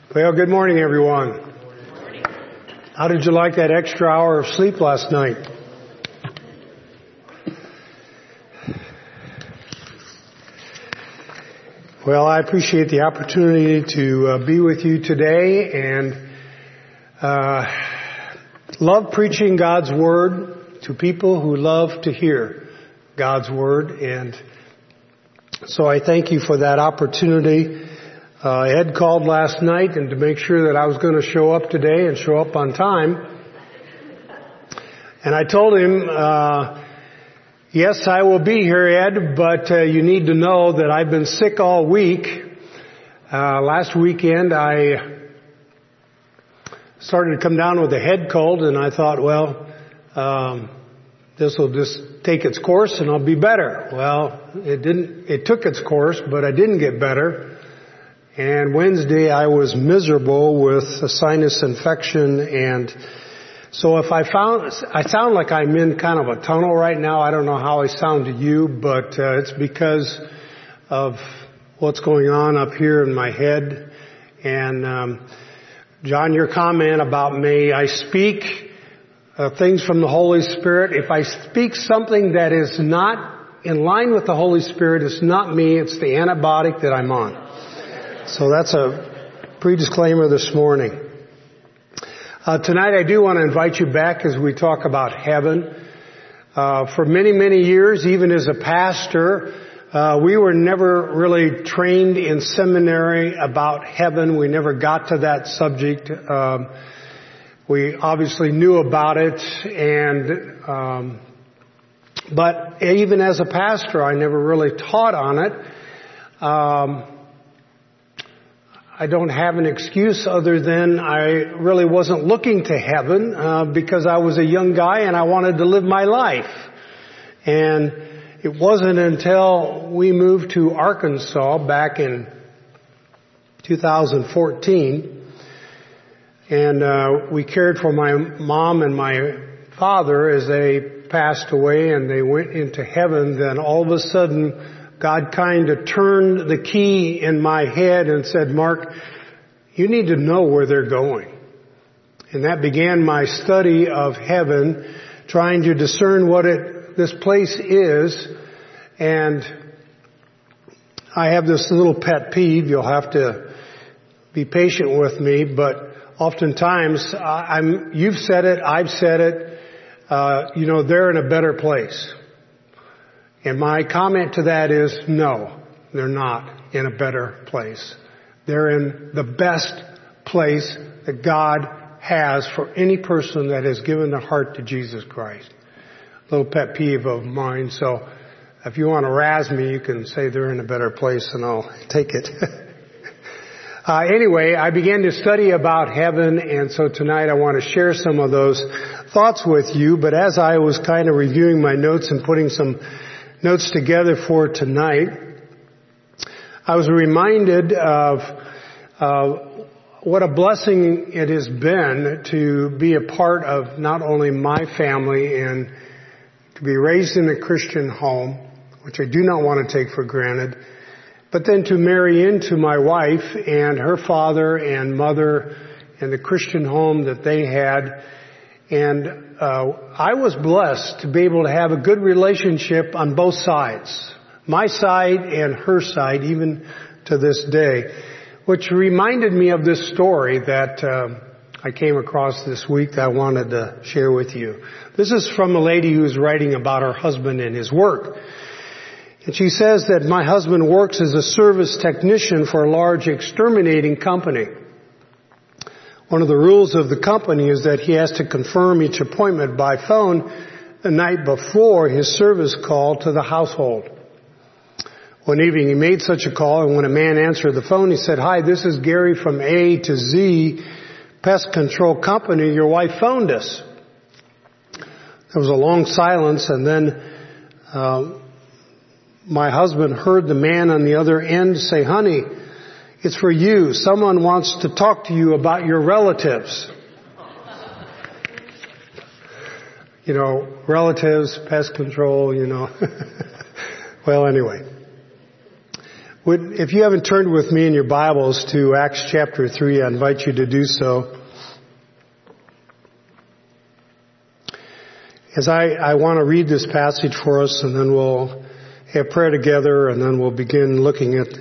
Well, good morning, everyone. Good morning. How did you like that extra hour of sleep last night? Well, I appreciate the opportunity to be with you today and love preaching God's Word to people who love to hear God's Word. And so I thank you for that opportunity. Ed called last night and to make sure that I was going to show up today and show up on time. And I told him, yes, I will be here, Ed, but you need to know that I've been sick all week. Last weekend I started to come down with a head cold, and I thought, well, this will just take its course and I'll be better. Well, it didn't. It took its course, but I didn't get better. And Wednesday I was miserable with a sinus infection, and so I sound like I'm in kind of a tunnel right now. I don't know how I sound to you, but it's because of what's going on up here in my head. And John, your comment about may I speak things from the Holy Spirit. If I speak something that is not in line with the Holy Spirit, it's not me, it's the antibiotic that I'm on. So that's a pre-disclaimer this morning. Tonight I do want to invite you back as we talk about heaven. For many, many years, even as a pastor, we were never really trained in seminary about heaven. We never got to that subject. We obviously knew about it, but even as a pastor, I never really taught on it. I don't have an excuse other than I really wasn't looking to heaven because I was a young guy and I wanted to live my life. And it wasn't until we moved to Arkansas back in 2014 and we cared for my mom and my father as they passed away and they went into heaven. Then all of a sudden God kind of turned the key in my head and said, Mark, you need to know where they're going. And that began my study of heaven, trying to discern what this place is. And I have this little pet peeve. You'll have to be patient with me, but oftentimes you've said it, I've said it, they're in a better place. And my comment to that is, no, they're not in a better place. They're in the best place that God has for any person that has given their heart to Jesus Christ. Little pet peeve of mine. So if you want to razz me, you can say they're in a better place and I'll take it. Anyway, I began to study about heaven, and so tonight I want to share some of those thoughts with you. But as I was kind of reviewing my notes and putting some notes together for tonight, I was reminded of what a blessing it has been to be a part of not only my family and to be raised in a Christian home, which I do not want to take for granted, but then to marry into my wife and her father and mother and the Christian home that they had. And I was blessed to be able to have a good relationship on both sides, my side and her side, even to this day, which reminded me of this story that I came across this week that I wanted to share with you. This is from a lady who is writing about her husband and his work. And she says that my husband works as a service technician for a large exterminating company. One of the rules of the company is that he has to confirm each appointment by phone the night before his service call to the household. One evening he made such a call, and when a man answered the phone, he said, "Hi, this is Gary from A to Z Pest Control Company. Your wife phoned us." There was a long silence, and then my husband heard the man on the other end say, "Honey, it's for you. Someone wants to talk to you about your relatives." Relatives, pest control, Well, anyway. If you haven't turned with me in your Bibles to Acts chapter 3, I invite you to do so. As I want to read this passage for us, and then we'll have prayer together, and then we'll begin looking at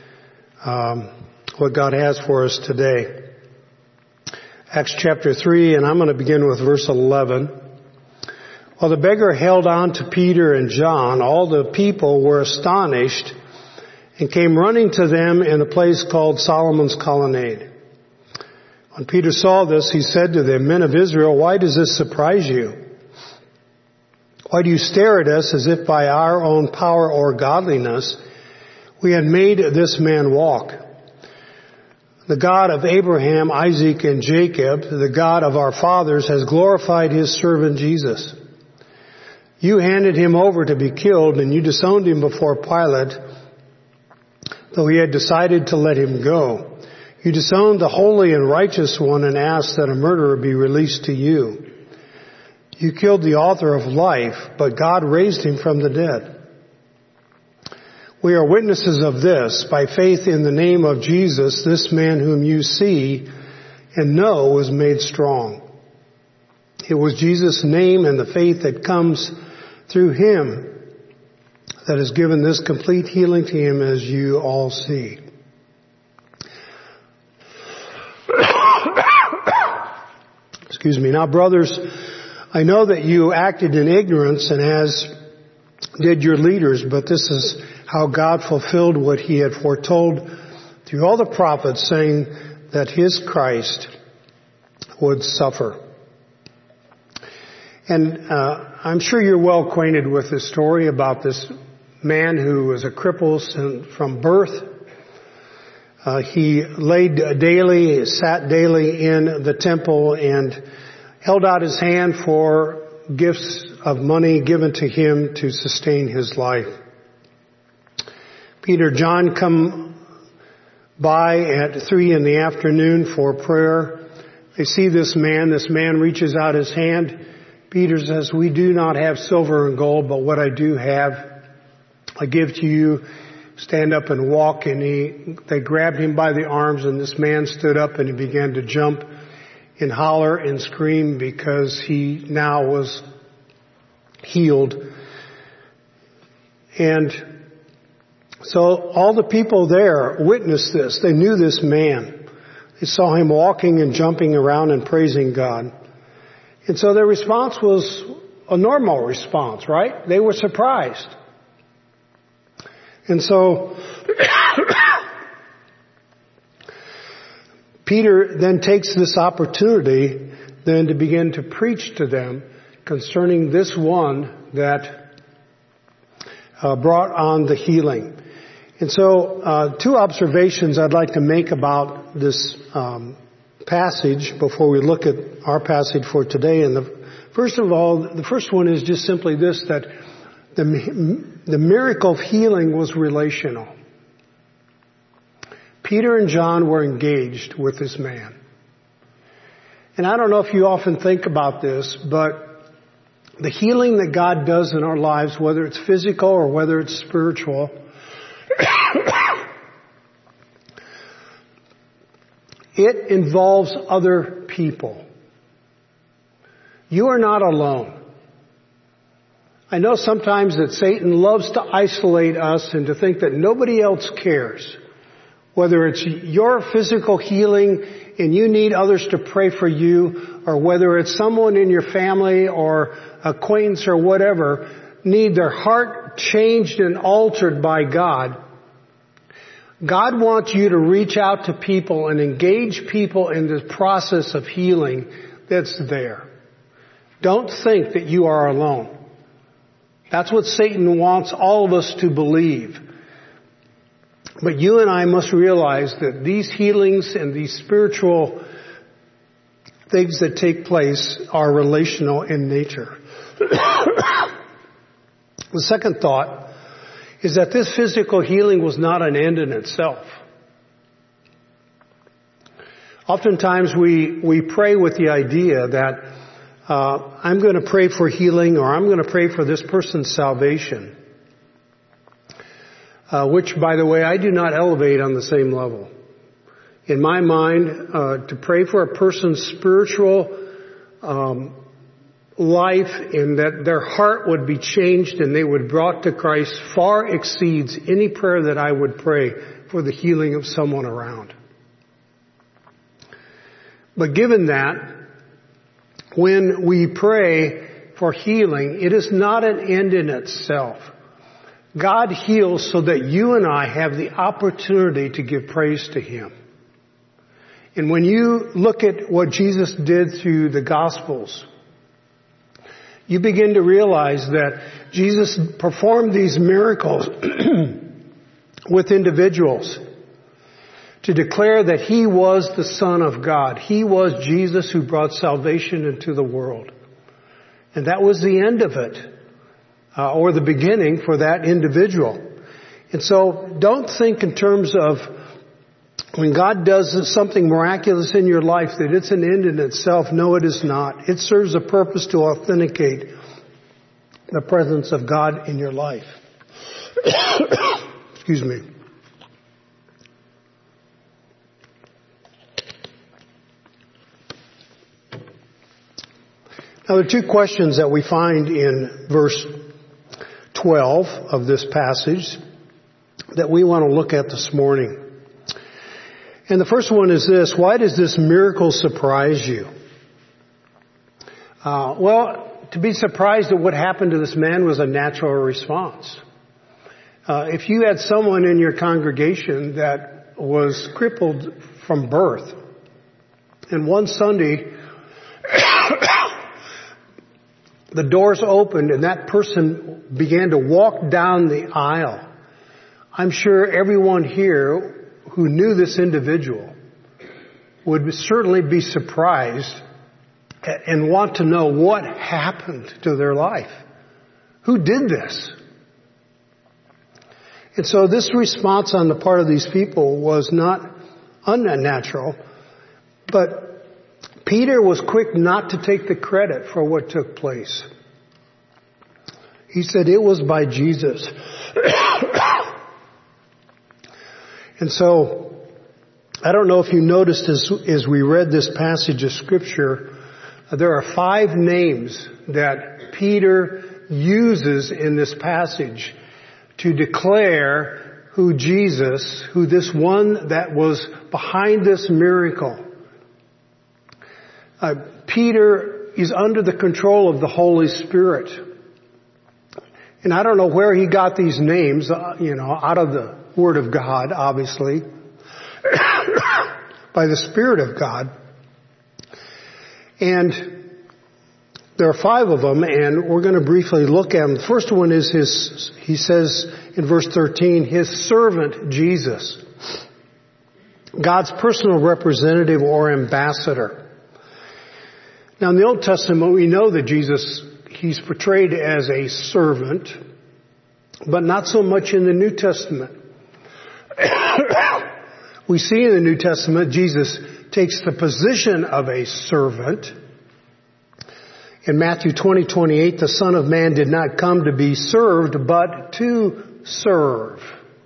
what God has for us today. Acts chapter 3, and I'm going to begin with verse 11. While the beggar held on to Peter and John, all the people were astonished and came running to them in a place called Solomon's Colonnade. When Peter saw this, he said to them, "Men of Israel, why does this surprise you? Why do you stare at us as if by our own power or godliness we had made this man walk? The God of Abraham, Isaac, and Jacob, the God of our fathers, has glorified his servant Jesus. You handed him over to be killed, and you disowned him before Pilate, though he had decided to let him go. You disowned the holy and righteous one and asked that a murderer be released to you. You killed the author of life, but God raised him from the dead. We are witnesses of this. By faith in the name of Jesus, this man whom you see and know was made strong. It was Jesus' name and the faith that comes through him that has given this complete healing to him, as you all see." Excuse me. "Now, brothers, I know that you acted in ignorance, and as did your leaders, but this is how God fulfilled what he had foretold through all the prophets, saying that his Christ would suffer." And I'm sure you're well acquainted with this story about this man who was a cripple from birth. He sat daily in the temple and held out his hand for gifts of money given to him to sustain his life. Peter and John come by at 3 p.m. for prayer. They see this man. This man reaches out his hand. Peter says, "We do not have silver and gold, but what I do have, I give to you. Stand up and walk." And they grabbed him by the arms, and this man stood up and he began to jump and holler and scream because he now was healed. And so all the people there witnessed this. They knew this man. They saw him walking and jumping around and praising God. And so their response was a normal response, right? They were surprised. And so Peter then takes this opportunity then to begin to preach to them concerning this one that brought on the healing. And so 2 observations I'd like to make about this passage before we look at our passage for today. And first of all, the first one is just simply this, that the miracle of healing was relational. Peter and John were engaged with this man. And I don't know if you often think about this, but the healing that God does in our lives, whether it's physical or whether it's spiritual, it involves other people. You are not alone. I know sometimes that Satan loves to isolate us and to think that nobody else cares. Whether it's your physical healing and you need others to pray for you, or whether it's someone in your family or acquaintance or whatever, need their heart changed and altered by God. God wants you to reach out to people and engage people in the process of healing that's there. Don't think that you are alone. That's what Satan wants all of us to believe. But you and I must realize that these healings and these spiritual things that take place are relational in nature. The second thought is that this physical healing was not an end in itself. Oftentimes we pray with the idea that I'm going to pray for healing, or I'm going to pray for this person's salvation. which, by the way, I do not elevate on the same level. In my mind, to pray for a person's spiritual life and that their heart would be changed and they would be brought to Christ far exceeds any prayer that I would pray for the healing of someone around. But given that, when we pray for healing, it is not an end in itself. God heals so that you and I have the opportunity to give praise to Him. And when you look at what Jesus did through the Gospels, you begin to realize that Jesus performed these miracles with individuals to declare that He was the Son of God. He was Jesus who brought salvation into the world. And that was the end of it, or the beginning for that individual. And so don't think in terms of when God does something miraculous in your life that it's an end in itself. No, it is not. It serves a purpose to authenticate the presence of God in your life. Excuse me. Now, there are two questions that we find in verse 12 of this passage that we want to look at this morning. And the first one is this: why does this miracle surprise you? Well, to be surprised at what happened to this man was a natural response. If you had someone in your congregation that was crippled from birth, and one Sunday the doors opened and that person began to walk down the aisle, I'm sure everyone here who knew this individual would certainly be surprised and want to know what happened to their life. Who did this? And so this response on the part of these people was not unnatural, but Peter was quick not to take the credit for what took place. He said it was by Jesus. And so, I don't know if you noticed as we read this passage of Scripture, there are 5 names that Peter uses in this passage to declare who this one that was behind this miracle. Peter is under the control of the Holy Spirit. And I don't know where he got these names, out of the Word of God, obviously, by the Spirit of God. And there are 5 of them, and we're going to briefly look at them. The first one is he says in verse 13, His servant Jesus, God's personal representative or ambassador. Now in the Old Testament, we know that Jesus, He's portrayed as a servant, but not so much in the New Testament. We see in the New Testament, Jesus takes the position of a servant. In Matthew 20:28, the Son of Man did not come to be served, but to serve.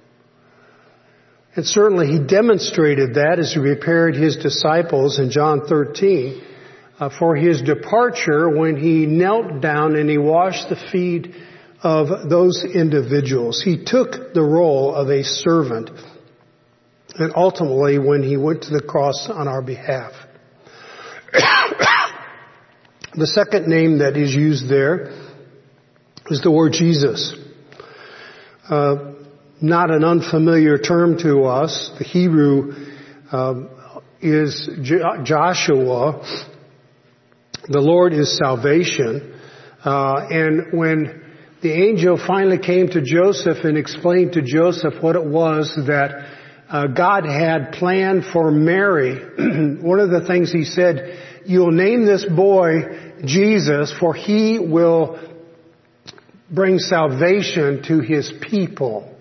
And certainly He demonstrated that as He prepared His disciples in John 13 for His departure, when He knelt down and He washed the feet of those individuals. He took the role of a servant, and ultimately when He went to the cross on our behalf. The second name that is used there is the word Jesus. Not an unfamiliar term to us. The Hebrew is Joshua. The Lord is salvation. And when the angel finally came to Joseph and explained to Joseph what it was that God had planned for Mary, one of the things He said, you'll name this boy Jesus, for He will bring salvation to His people.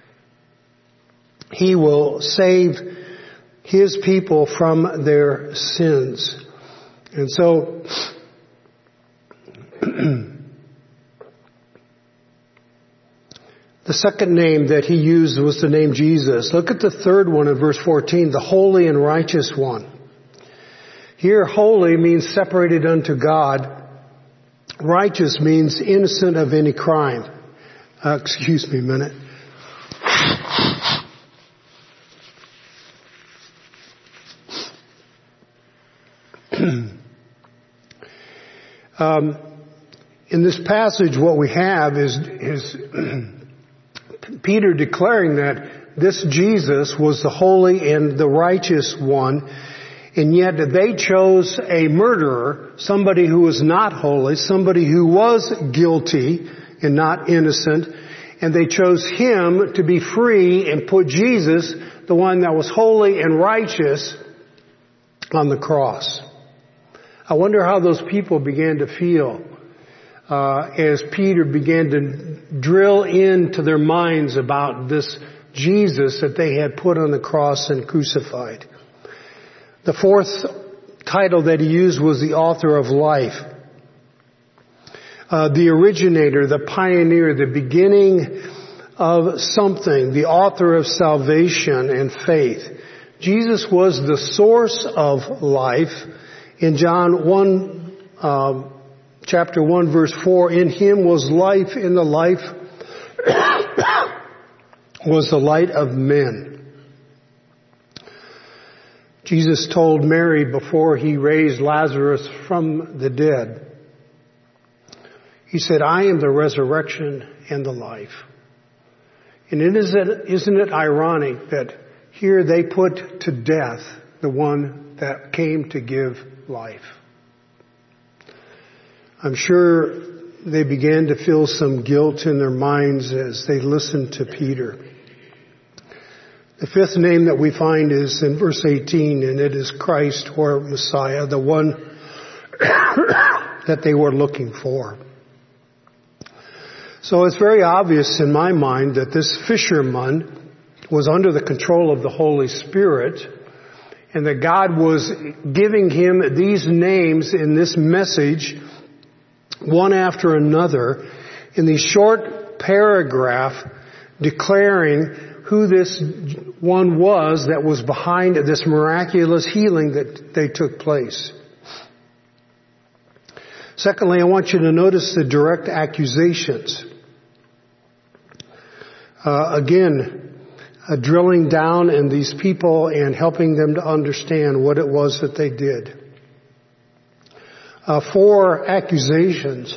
He will save His people from their sins. And so, The second name that he used was the name Jesus. Look at the third one in verse 14, the holy and righteous one. Here, holy means separated unto God. Righteous means innocent of any crime. Excuse me a minute. In this passage, what we have is Peter declaring that this Jesus was the holy and the righteous one, and yet they chose a murderer, somebody who was not holy, somebody who was guilty and not innocent, and they chose him to be free and put Jesus, the one that was holy and righteous, on the cross. I wonder how those people began to feel as Peter began to drill into their minds about this Jesus that they had put on the cross and crucified. The fourth title that he used was the author of life. The originator, the pioneer, the beginning of something, the author of salvation and faith. Jesus was the source of life. In John 1, chapter 1, verse 4, in him was life, and the life was the light of men. Jesus told Mary before he raised Lazarus from the dead, he said, I am the resurrection and the life. And isn't it ironic that here they put to death the one that came to give life? I'm sure they began to feel some guilt in their minds as they listened to Peter. The fifth name that we find is in verse 18, and it is Christ or Messiah, the one that they were looking for. So it's very obvious in my mind that this fisherman was under the control of the Holy Spirit, and that God was giving him these names in this message, one after another, in the short paragraph declaring who this one was that was behind this miraculous healing that they took place. Secondly, I want you to notice the direct accusations. Drilling down in these people and helping them to understand what it was that they did. 4 accusations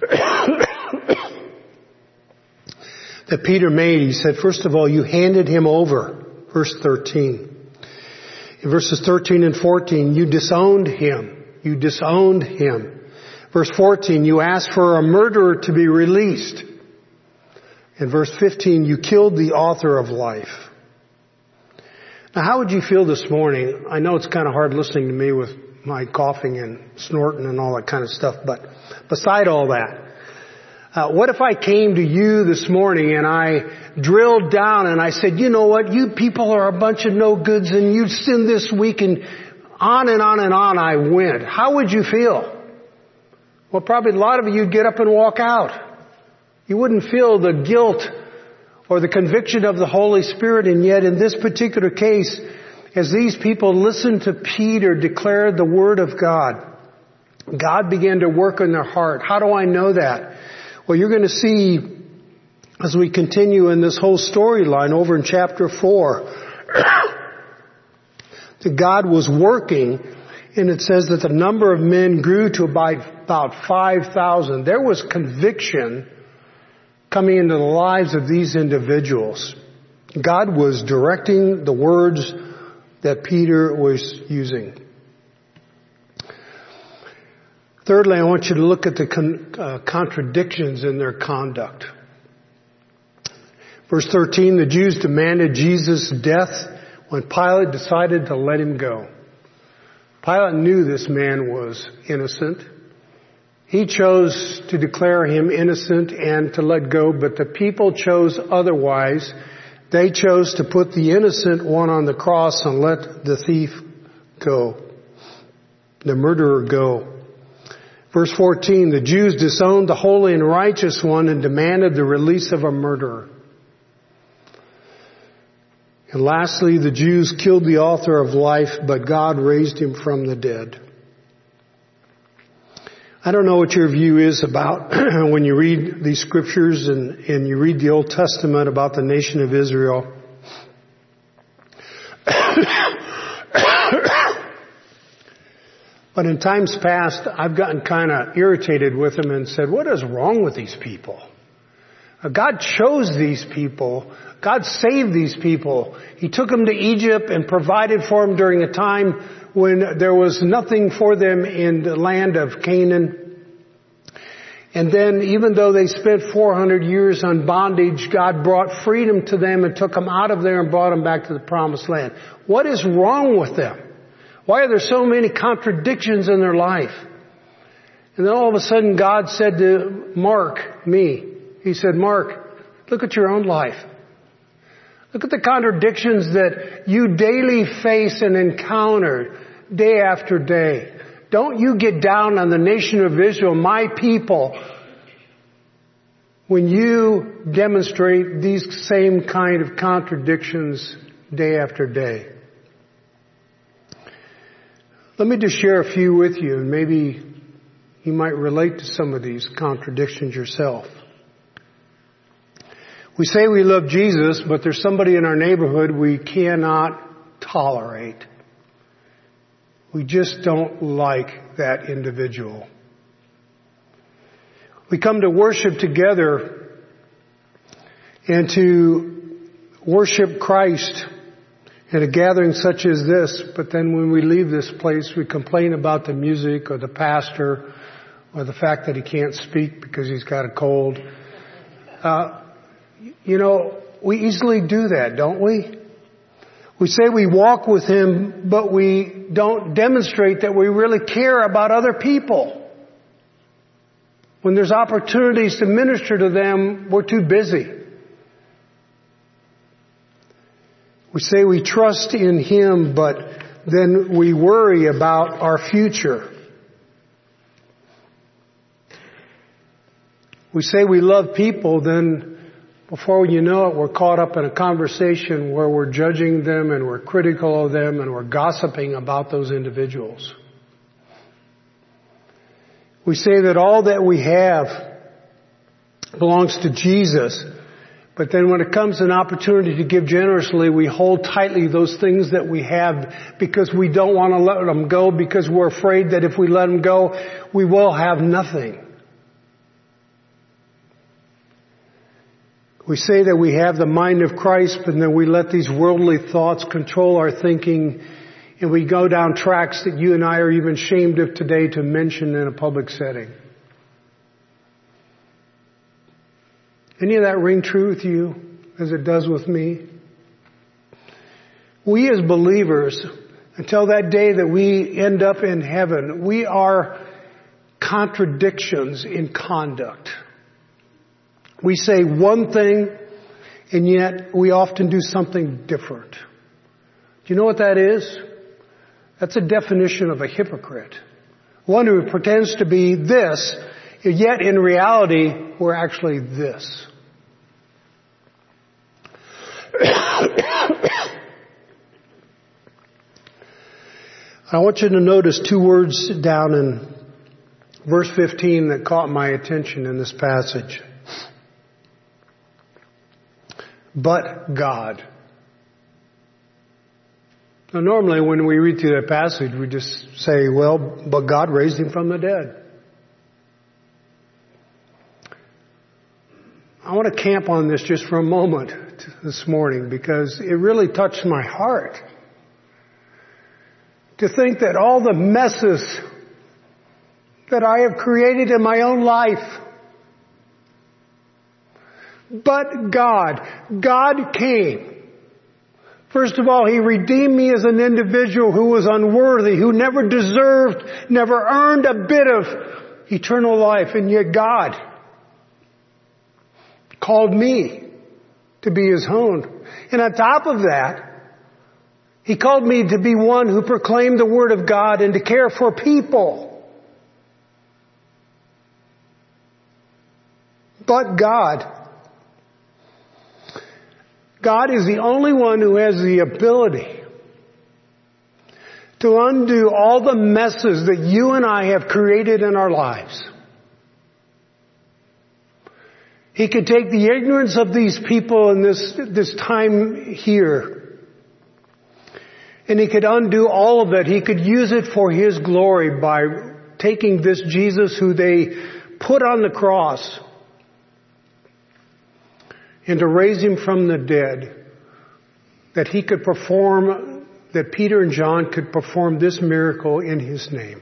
that Peter made. He said, first of all, you handed him over. Verse 13. In verses 13 and 14, you disowned him. You disowned him. Verse 14, you asked for a murderer to be released. In verse 15, you killed the author of life. Now, how would you feel this morning? I know it's kind of hard listening to me with my coughing and snorting and all that kind of stuff, but beside all that, what if I came to you this morning and I drilled down and I said, you know what, you people are a bunch of no-goods and you sinned this week, and on and on and on I went. How would you feel? Well, probably a lot of you would get up and walk out. You wouldn't feel the guilt or the conviction of the Holy Spirit, and yet in this particular case, as these people listened to Peter declare the Word of God, God began to work in their heart. How do I know that? Well, you're going to see as we continue in this whole storyline over in chapter 4 that God was working, and it says that the number of men grew to about 5,000. There was conviction coming into the lives of these individuals. God was directing the words that Peter was using. Thirdly, I want you to look at the contradictions in their conduct. Verse 13, the Jews demanded Jesus' death when Pilate decided to let him go. Pilate knew this man was innocent. He chose to declare him innocent and to let go, but the people chose otherwise. They chose to put the innocent one on the cross and let the thief go, the murderer go. Verse 14, the Jews disowned the holy and righteous one and demanded the release of a murderer. And lastly, the Jews killed the author of life, but God raised him from the dead. I don't know what your view is about when you read these scriptures and you read the Old Testament about the nation of Israel. But in times past, I've gotten kind of irritated with them and said, what is wrong with these people? God chose these people. God saved these people. He took them to Egypt and provided for them during a time when there was nothing for them in the land of Canaan. And then even though they spent 400 years on bondage, God brought freedom to them and took them out of there and brought them back to the promised land. What is wrong with them? Why are there so many contradictions in their life? And then all of a sudden God said to Mark, me, He said, Mark, look at your own life. Look at the contradictions that you daily face and encounter day after day. Don't you get down on the nation of Israel, my people, when you demonstrate these same kind of contradictions day after day. Let me just share a few with you, and maybe you might relate to some of these contradictions yourself. We say we love Jesus, but there's somebody in our neighborhood we cannot tolerate. We just don't like that individual. We come to worship together and to worship Christ at a gathering such as this, but then when we leave this place, we complain about the music or the pastor or the fact that he can't speak because he's got a cold. We easily do that, don't we? We say we walk with Him, but we don't demonstrate that we really care about other people. When there's opportunities to minister to them, we're too busy. We say we trust in Him, but then we worry about our future. We say we love people, then before you know it, we're caught up in a conversation where we're judging them and we're critical of them and we're gossiping about those individuals. We say that all that we have belongs to Jesus, but then when it comes an opportunity to give generously, we hold tightly those things that we have because we don't want to let them go, because we're afraid that if we let them go, we will have nothing. We say that we have the mind of Christ, but then we let these worldly thoughts control our thinking, and we go down tracks that you and I are even ashamed of today to mention in a public setting. Any of that ring true with you as it does with me? We as believers, until that day that we end up in heaven, we are contradictions in conduct. We say one thing, and yet we often do something different. Do you know what that is? That's a definition of a hypocrite. One who pretends to be this, yet in reality, we're actually this. I want you to notice two words down in verse 15 that caught my attention in this passage. But God. Now normally when we read through that passage, we just say, well, but God raised Him from the dead. I want to camp on this just for a moment this morning because it really touched my heart. To think that all the messes that I have created in my own life, but God came. First of all, He redeemed me as an individual who was unworthy, who never deserved, never earned a bit of eternal life, and yet God called me to be His own. And on top of that, He called me to be one who proclaimed the Word of God and to care for people. But God. God is the only one who has the ability to undo all the messes that you and I have created in our lives. He could take the ignorance of these people in this time here, and He could undo all of it. He could use it for His glory by taking this Jesus who they put on the cross and to raise Him from the dead, that He could perform, that Peter and John could perform this miracle in His name.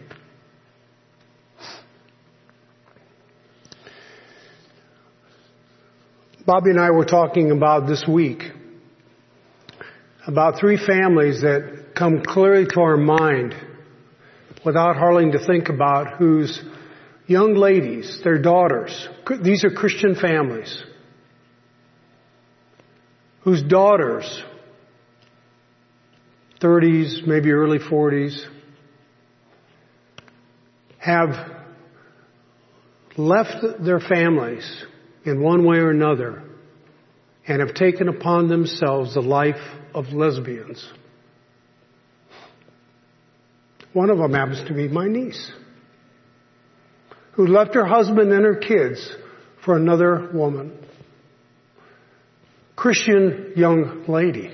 Bobby and I were talking about this week about 3 families that come clearly to our mind without hardly to think about, whose young ladies, their daughters, these are Christian families, whose daughters, 30s, maybe early 40s, have left their families in one way or another and have taken upon themselves the life of lesbians. One of them happens to be my niece, who left her husband and her kids for another woman. Christian young lady.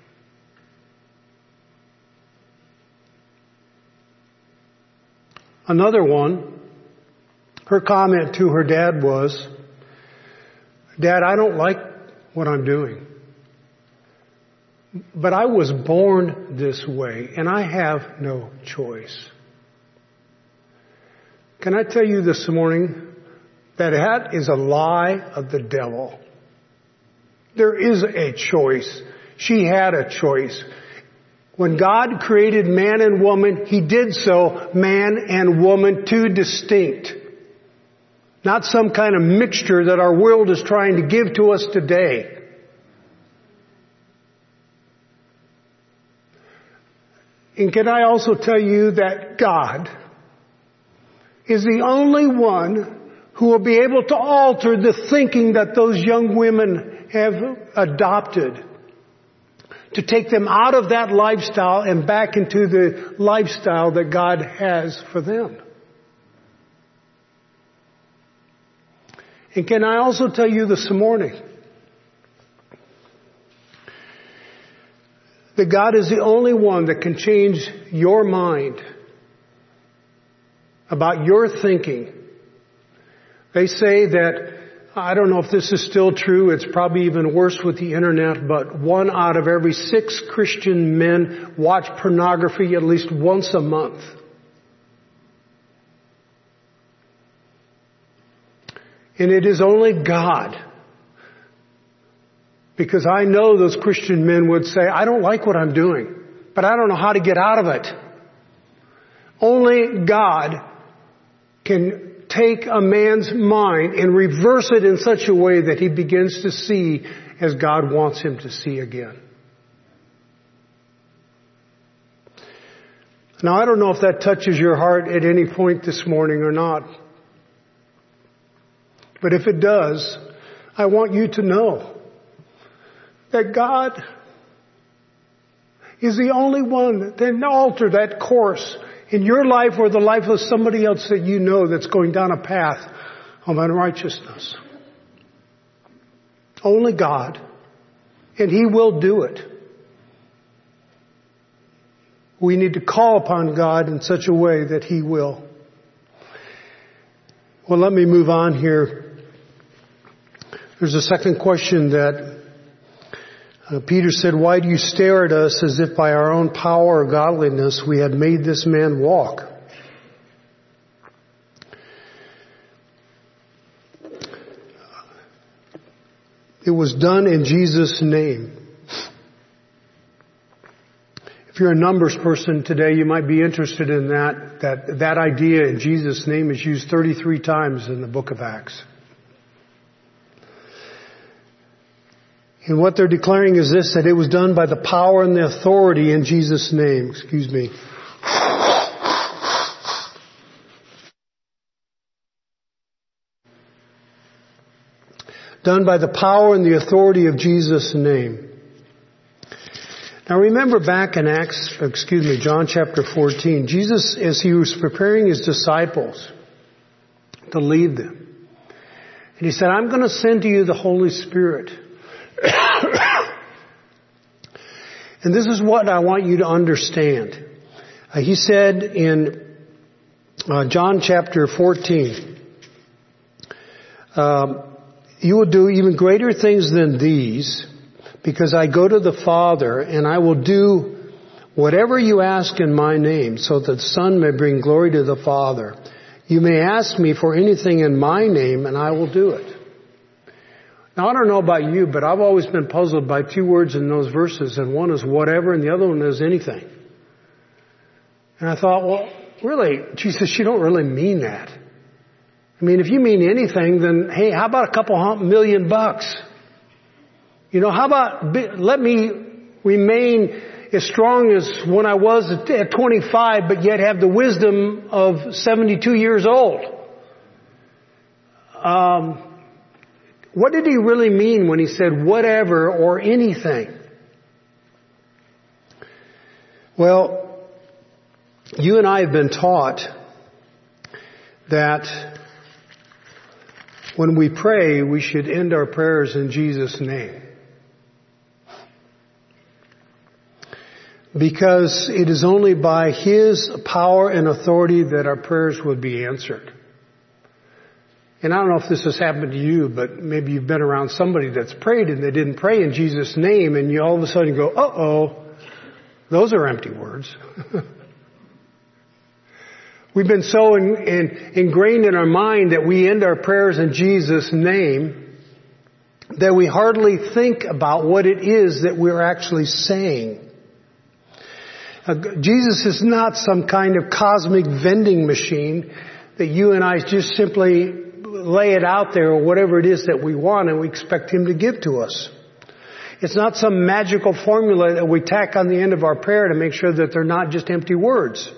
Another one, her comment to her dad was, "Dad, I don't like what I'm doing. But I was born this way, and I have no choice." Can I tell you this morning that that is a lie of the devil? There is a choice. She had a choice. When God created man and woman, He did so, man and woman, 2 distinct. Not some kind of mixture that our world is trying to give to us today. And can I also tell you that God is the only one who will be able to alter the thinking that those young women have adopted, to take them out of that lifestyle and back into the lifestyle that God has for them. And can I also tell you this morning that God is the only one that can change your mind about your thinking. They say that, I don't know if this is still true, it's probably even worse with the internet, but 1 out of every 6 Christian men watch pornography at least once a month. And it is only God. Because I know those Christian men would say, I don't like what I'm doing, but I don't know how to get out of it. Only God can take a man's mind and reverse it in such a way that he begins to see as God wants him to see again. Now, I don't know if that touches your heart at any point this morning or not. But if it does, I want you to know that God is the only one that can alter that course in your life or the life of somebody else that you know that's going down a path of unrighteousness. Only God. And He will do it. We need to call upon God in such a way that He will. Well, let me move on here. There's a second question that Peter said, why do you stare at us as if by our own power or godliness we had made this man walk? It was done in Jesus' name. If you're a numbers person today, you might be interested in that idea in Jesus' name is used 33 times in the book of Acts. And what they're declaring is this, that it was done by the power and the authority in Jesus' name. Excuse me. Done by the power and the authority of Jesus' name. Now remember back in John chapter 14, Jesus, as he was preparing his disciples to leave them, and he said, I'm going to send to you the Holy Spirit. And this is what I want you to understand. He said in John chapter 14, you will do even greater things than these, because I go to the Father, and I will do whatever you ask in my name, so that the Son may bring glory to the Father. You may ask me for anything in my name, and I will do it. Now, I don't know about you, but I've always been puzzled by two words in those verses, and one is whatever, and the other one is anything. And I thought, well, really, Jesus, you don't really mean that. I mean, if you mean anything, then, hey, how about a couple $1,000,000? You know, how about let me remain as strong as when I was at 25, but yet have the wisdom of 72 years old? What did he really mean when he said whatever or anything? Well, you and I have been taught that when we pray, we should end our prayers in Jesus' name. Because it is only by His power and authority that our prayers would be answered. And I don't know if this has happened to you, but maybe you've been around somebody that's prayed and they didn't pray in Jesus' name, and you all of a sudden go, uh-oh, those are empty words. We've been so ingrained in our mind that we end our prayers in Jesus' name that we hardly think about what it is that we're actually saying. Jesus is not some kind of cosmic vending machine that you and I just simply lay it out there or whatever it is that we want and we expect Him to give to us. It's not some magical formula that we tack on the end of our prayer to make sure that they're not just empty words.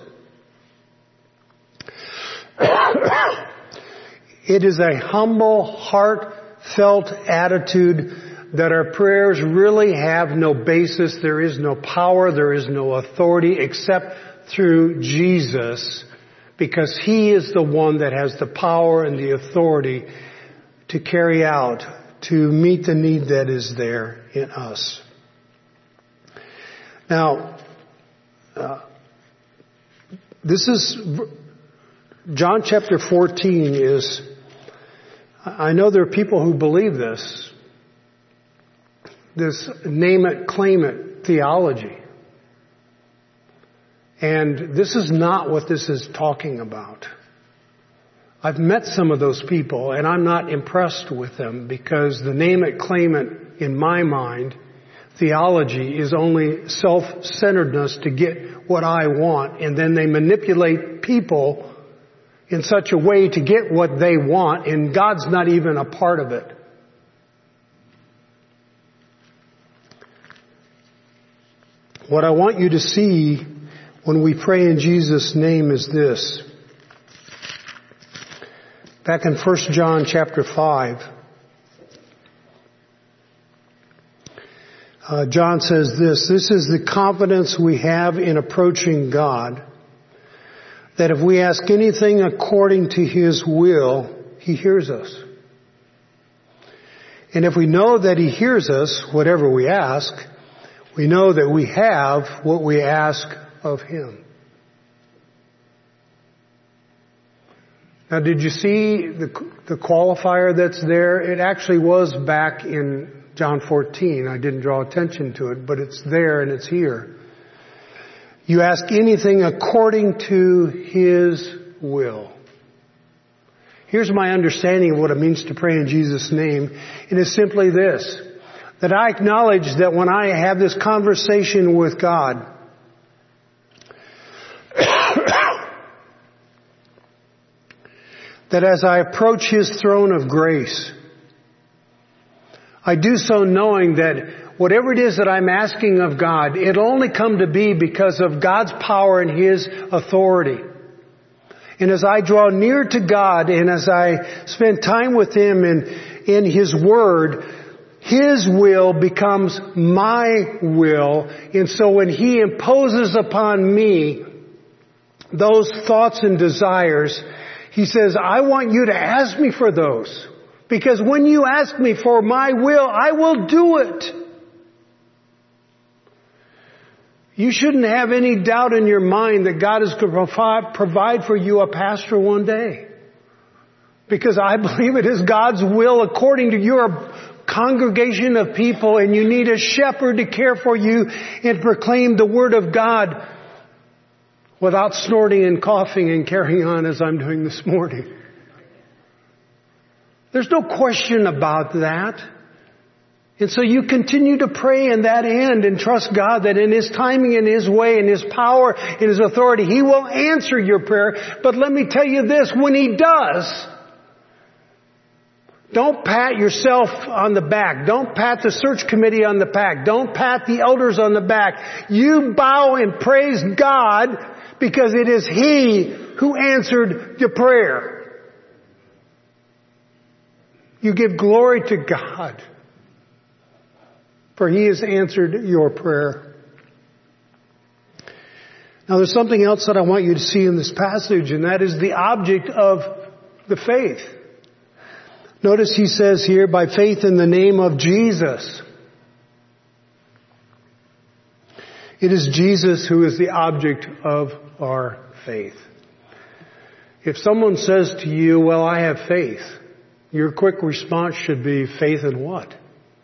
It is a humble, heartfelt attitude that our prayers really have no basis. There is no power. There is no authority except through Jesus, because He is the one that has the power and the authority to carry out, to meet the need that is there in us. Now, this is John chapter 14 is, I know there are people who believe this name it, claim it theology. And this is not what this is talking about. I've met some of those people and I'm not impressed with them, because the name it, claim it, in my mind, theology is only self-centeredness to get what I want, and then they manipulate people in such a way to get what they want, and God's not even a part of it. What I want you to see when we pray in Jesus' name is this. Back in 1 John chapter 5, John says this is the confidence we have in approaching God, that if we ask anything according to His will, He hears us. And if we know that He hears us, whatever we ask, we know that we have what we ask of Him. Now, did you see the qualifier that's there? It actually was back in John 14. I didn't draw attention to it, but it's there and it's here. You ask anything according to His will. Here's my understanding of what it means to pray in Jesus' name. And it's simply this, that I acknowledge that when I have this conversation with God, that as I approach His throne of grace, I do so knowing that whatever it is that I'm asking of God, it'll only come to be because of God's power and His authority. And as I draw near to God and as I spend time with Him in His Word, His will becomes my will. And so when He imposes upon me those thoughts and desires, He says, I want you to ask me for those. Because when you ask me for my will, I will do it. You shouldn't have any doubt in your mind that God is going to provide for you a pastor one day. Because I believe it is God's will according to your congregation of people, and you need a shepherd to care for you and proclaim the Word of God without snorting and coughing and carrying on as I'm doing this morning. There's no question about that. And so you continue to pray in that end and trust God that in His timing and His way and His power and His authority, He will answer your prayer. But let me tell you this, when He does, don't pat yourself on the back. Don't pat the search committee on the back. Don't pat the elders on the back. You bow and praise God because it is He who answered your prayer. You give glory to God, for He has answered your prayer. Now there's something else that I want you to see in this passage, and that is the object of the faith. Notice he says here, by faith in the name of Jesus. It is Jesus who is the object of our faith. If someone says to you, well, I have faith, your quick response should be, faith in what?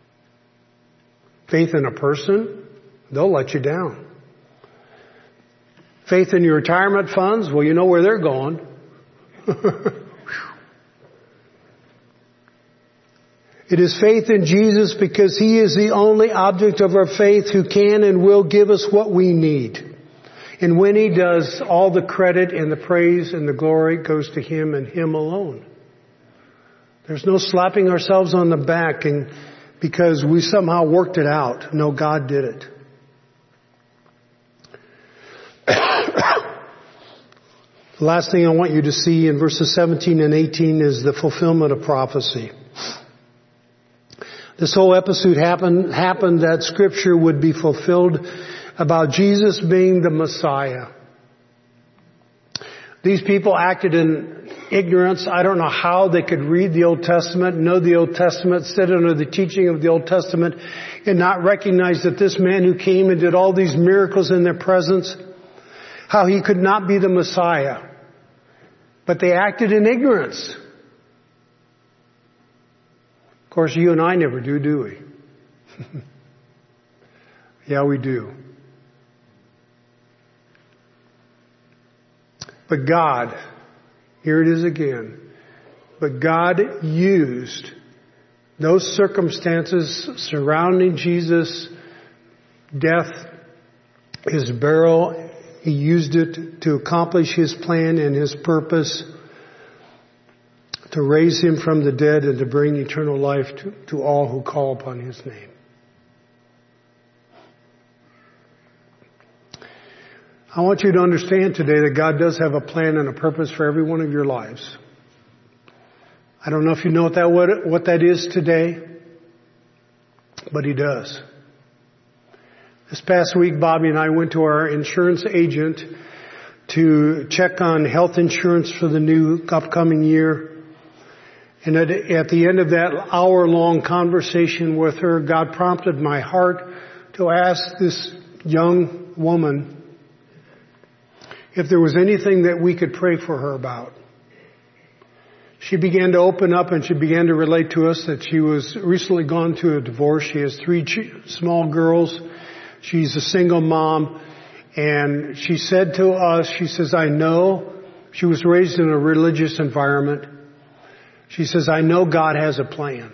Faith in a person? They'll let you down. Faith in your retirement funds? Well, you know where they're going. It is faith in Jesus because He is the only object of our faith who can and will give us what we need. And when He does, all the credit and the praise and the glory goes to Him and Him alone. There's no slapping ourselves on the back and because we somehow worked it out. No, God did it. The last thing I want you to see in verses 17 and 18 is the fulfillment of prophecy. This whole episode happened that Scripture would be fulfilled about Jesus being the Messiah. These people acted in ignorance. I don't know how they could read the Old Testament, know the Old Testament, sit under the teaching of the Old Testament, and not recognize that this man who came and did all these miracles in their presence, how He could not be the Messiah. But they acted in ignorance. Of course, you and I never do we? Yeah, we do. But God, here it is again, but God used those circumstances surrounding Jesus' death, His burial. He used it to accomplish His plan and His purpose, to raise Him from the dead and to bring eternal life to all who call upon His name. I want you to understand today that God does have a plan and a purpose for every one of your lives. I don't know if you know what that is today, but He does. This past week, Bobby and I went to our insurance agent to check on health insurance for the new upcoming year. And at the end of that hour-long conversation with her, God prompted my heart to ask this young woman if there was anything that we could pray for her about. She began to open up and she began to relate to us that she was recently gone through a divorce. She has 3 small girls. She's a single mom. And she said to us, she says, I know, she was raised in a religious environment. She says, I know God has a plan.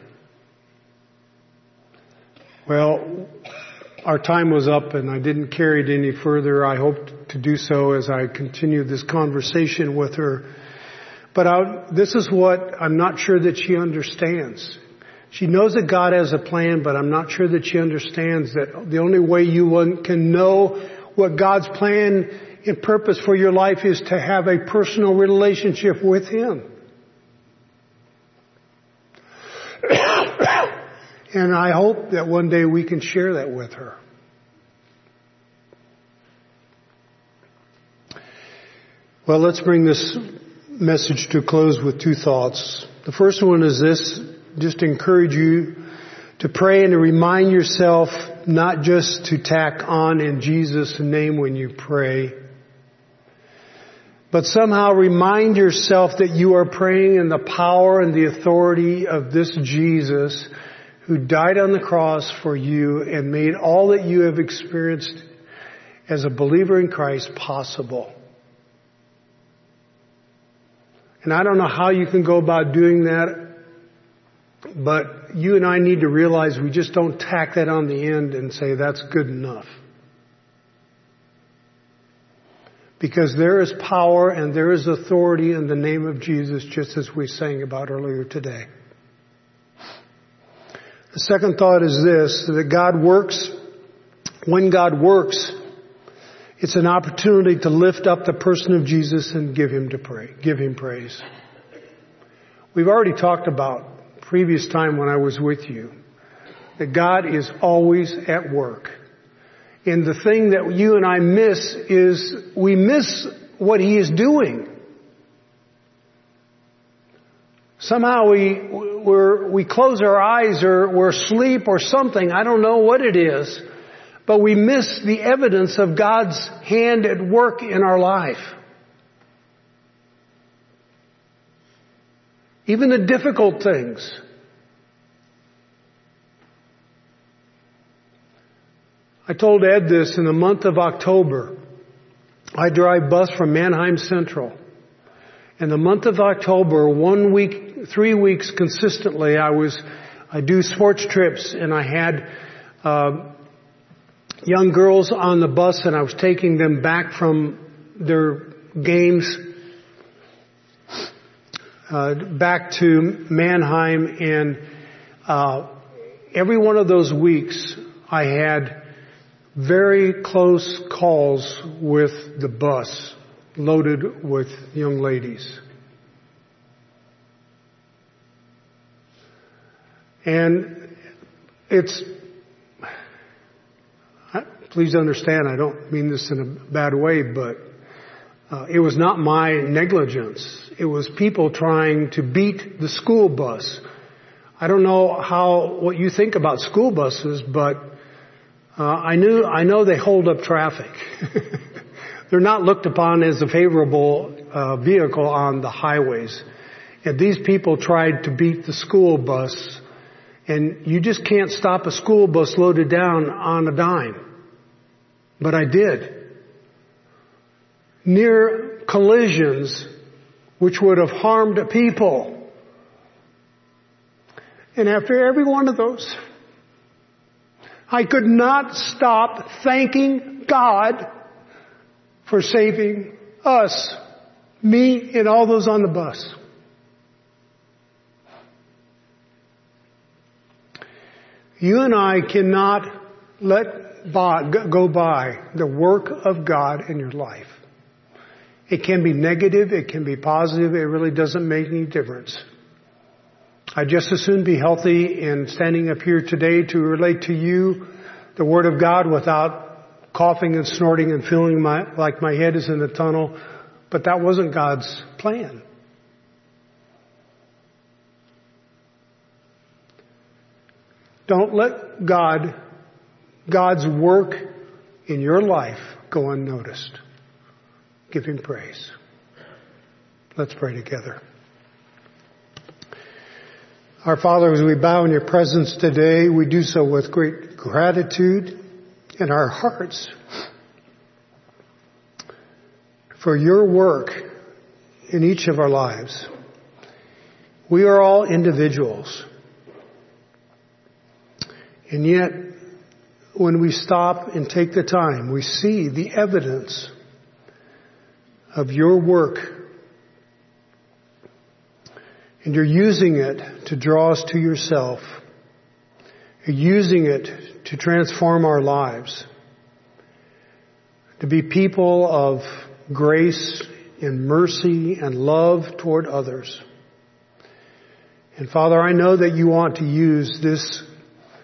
Well, our time was up and I didn't carry it any further. I hoped to do so as I continued this conversation with her. But this is what I'm not sure that she understands. She knows that God has a plan, but I'm not sure that she understands that the only way you can know what God's plan and purpose for your life is to have a personal relationship with Him. And I hope that one day we can share that with her. Well, let's bring this message to a close with two thoughts. The first one is this: just to encourage you to pray and to remind yourself not just to tack on in Jesus' name when you pray, but somehow remind yourself that you are praying in the power and the authority of this Jesus who died on the cross for you and made all that you have experienced as a believer in Christ possible. And I don't know how you can go about doing that, but you and I need to realize we just don't tack that on the end and say that's good enough. Because there is power and there is authority in the name of Jesus, just as we sang about earlier today. The second thought is this: that God works. When God works, it's an opportunity to lift up the person of Jesus and give Him praise. We've already talked about previous time when I was with you that God is always at work. And the thing that you and I miss is we miss what He is doing. Somehow we close our eyes or we're asleep or something. I don't know what it is. But we miss the evidence of God's hand at work in our life. Even the difficult things. I told Ed this: in the month of October, I drive bus from Mannheim Central. In the month of October, 1 week, 3 weeks consistently, I do sports trips, and I had young girls on the bus, and I was taking them back from their games back to Mannheim, and every one of those weeks I had very close calls with the bus loaded with young ladies. And please understand, I don't mean this in a bad way, but it was not my negligence. It was people trying to beat the school bus. I don't know what you think about school buses, but I know they hold up traffic. They're not looked upon as a favorable vehicle on the highways. And these people tried to beat the school bus, and you just can't stop a school bus loaded down on a dime. But I did. Near collisions which would have harmed people. And after every one of those, I could not stop thanking God for saving us, me and all those on the bus. You and I cannot let go by the work of God in your life. It can be negative, it can be positive, it really doesn't make any difference. I'd just as soon be healthy and standing up here today to relate to you the Word of God without coughing and snorting and feeling like my head is in a tunnel, but that wasn't God's plan. Don't let God's work in your life go unnoticed. Give Him praise. Let's pray together. Our Father, as we bow in your presence today, we do so with great gratitude in our hearts for your work in each of our lives. We are all individuals. And yet, when we stop and take the time, we see the evidence of your work. And you're using it to draw us to yourself. You're using it to transform our lives. To be people of grace and mercy and love toward others. And Father, I know that you want to use this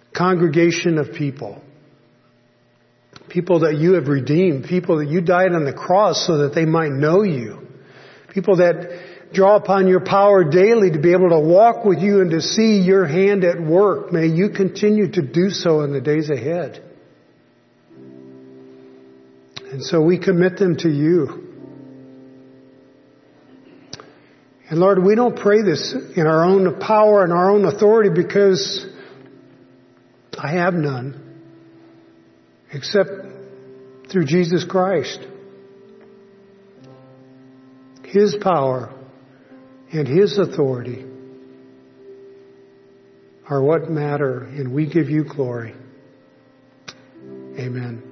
congregation of people. People that you have redeemed. People that you died on the cross so that they might know you. People that draw upon your power daily to be able to walk with you and to see your hand at work. May you continue to do so in the days ahead. And so we commit them to you. And Lord, we don't pray this in our own power and our own authority because I have none except through Jesus Christ. His power and His authority are what matter, and we give you glory. Amen.